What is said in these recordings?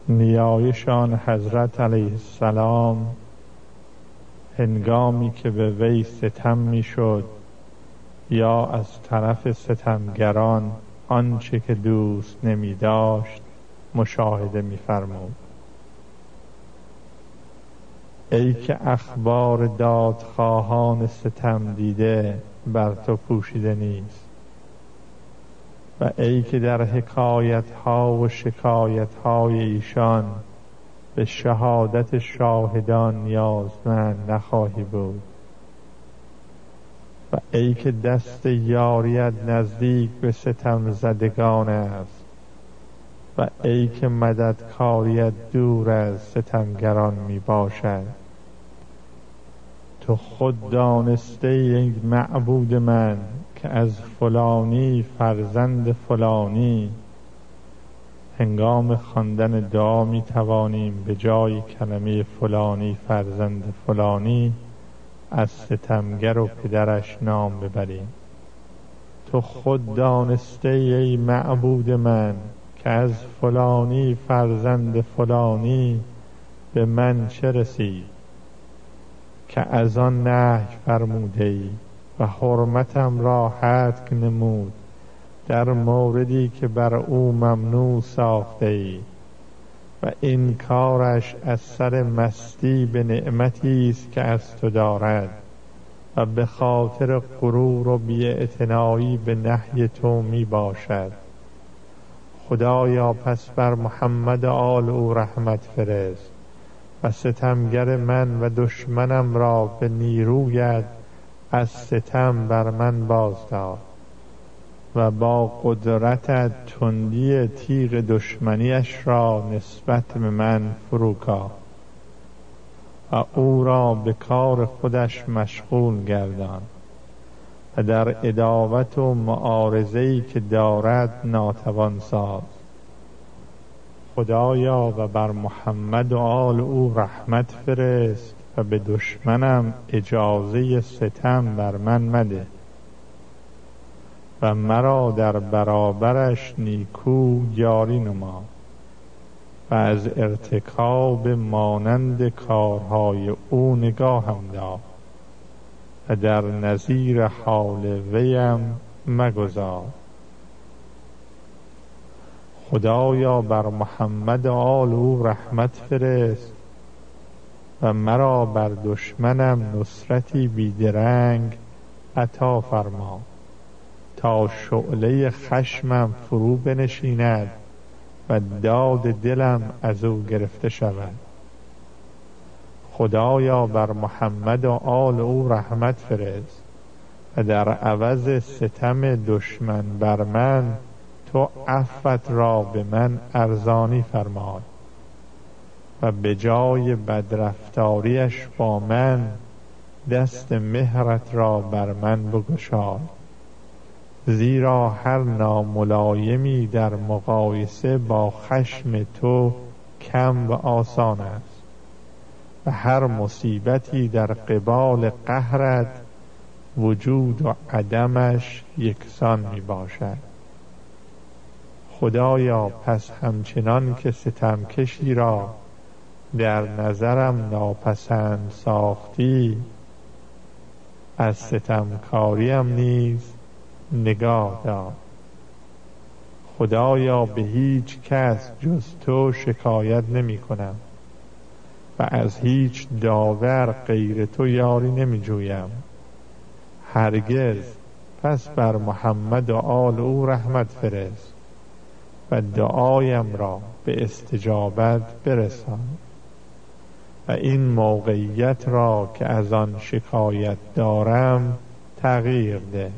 نیایشان حضرت علیه السلام هنگامی که به وی ستم میشد یا از طرف ستمگران آنچه که دوست نمی داشت مشاهده می فرمود. ای که اخبار دادخواهان ستم دیده بر تو پوشیده نیست و ای که در حکایتها و شکایتهای ایشان به شهادت شاهدان نیازمند نخواهی بود و ای که دست یاریت نزدیک به ستم زدگان است و ای که مددکاریت دور از ستمگران می باشد. تو خود دانسته ای معبود من که از فلانی فرزند فلانی هنگام خواندن دعا می توانیم به جای کلمه فلانی فرزند فلانی از ستمگر و پدرش نام ببریم. تو خود دانسته ای معبود من که از فلانی فرزند فلانی به من چه رسید که از آن نهی فرموده ای و حرمتم را حتک نمود در موردی که بر او ممنوع ساخته ای و این کارش از سر مستی به نعمتی است که از تو دارد و به خاطر غرور و بی‌اعتنایی به نهی تو می باشد. خدایا پس بر محمد و آل او رحمت فرست و ستمگر من و دشمنم را به نیرویت از ستم بر من بازدار و با قدرتت تندی تیغ دشمنیش را نسبت به من فروکاه و او را به کار خودش مشغول گردان و در عداوت و معارضه‌ای که دارد ناتوان ساز. خدایا و بر محمد و آل او رحمت فرست و به دشمنم اجازه ستم بر من مده و مرا در برابرش نیکو یاری نما و از ارتکاب مانند کارهای او نگاهم دار و در نظیر حال ویم مگذار. خدایا بر محمد و آل او رحمت فرست و مرا بر دشمنم نصرتی بیدرنگ عطا فرما تا شعله خشمم فرو بنشیند و داد دلم از او گرفته شود. خدایا بر محمد و آل او رحمت فرست و در عوض ستم دشمن بر من تو عفوت را به من ارزانی فرمای و به جای بدرفتاریش با من دست مهرت را بر من بگشای، زیرا هر ناملایمی در مقایسه با خشم تو کم و آسان است و هر مصیبتی در قبال قهرت وجود و عدمش یکسان می باشد. خدایا پس همچنان که ستمکشی را در نظرم ناپسند ساختی از ستمکاریم نیز نگاه دار. خدایا به هیچ کس جز تو شکایت نمی کنم و از هیچ داور غیر تو یاری نمی جویم هرگز. پس بر محمد و آل او رحمت فرست و دعایم را به استجابت برسان و این موقعیت را که از آن شکایت دارم تغییر ده.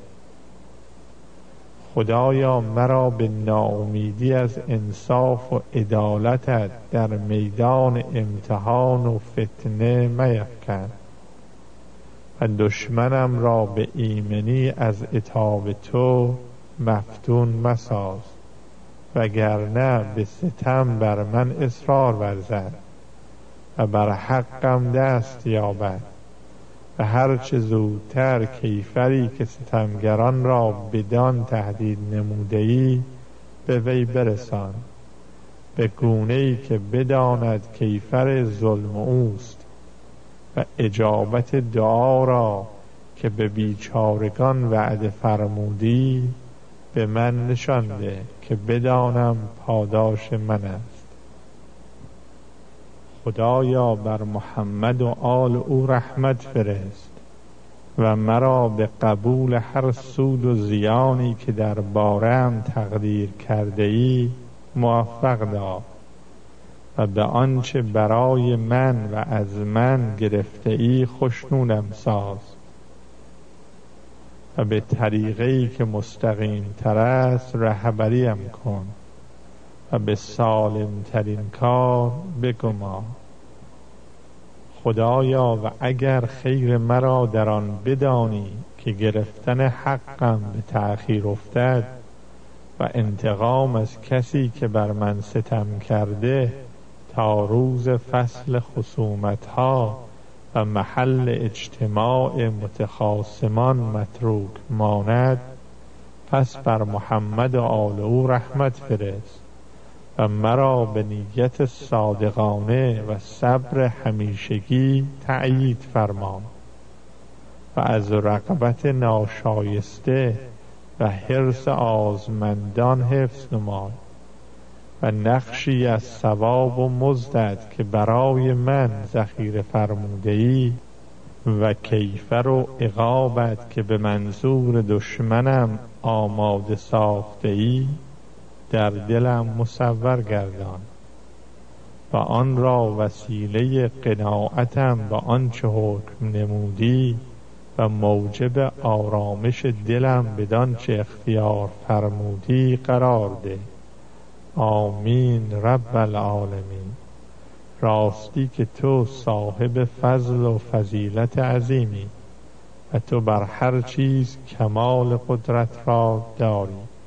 خدایا مرا به ناامیدی از انصاف و عدالتت در میدان امتحان و فتنه میفکن و دشمنم را به ایمنی از عتاب تو مفتون مساز وگرنه به ستم بر من اصرار ورزد و بر حقم دست یابد و هرچه زودتر کیفری که ستمگران را بدان تهدید نموده‌ای به وی برسان به گونه‌ای که بداند کیفر ظلم اوست و اجابت دعا را که به بیچارگان وعده فرمودی به من نشان ده که بدانم پاداش من است. خدایا بر محمد و آل او رحمت فرست و مرا به قبول هر سود و زیانی که در باره‌ام تقدیر کرده ای موفق دار و به آنچه برای من و از من گرفته ای خوشنودم ساز و به طریقی که مستقیم تر است رهبریم کن و به سالم ترین کار بگما. خدایا و اگر خیر مرا در آن بدانی که گرفتن حقم به تأخیر افتد و انتقام از کسی که بر من ستم کرده تا روز فصل خصومتها و محل اجتماع متخاصمان متروک ماند، پس بر محمد و آل او رحمت فرست و مرا به نیت صادقانه و صبر همیشگی تأیید فرما و از رغبت ناشایسته و حرص آزمندان حفظ نمای و نقشی از ثواب و مزدت که برای من ذخیره فرموده ای و کیفر و عقابت که به منظور دشمنم آماده ساخته ای در دلم مصور گردان و آن را وسیله قناعتم به آنچه حکم نمودی و موجب آرامش دلم بدانچه اختیار فرمودی قرار ده. آمین رب العالمین. راستی که تو صاحب فضل و فضیلت عظیمی و تو بر هر چیز کمال قدرت را داری.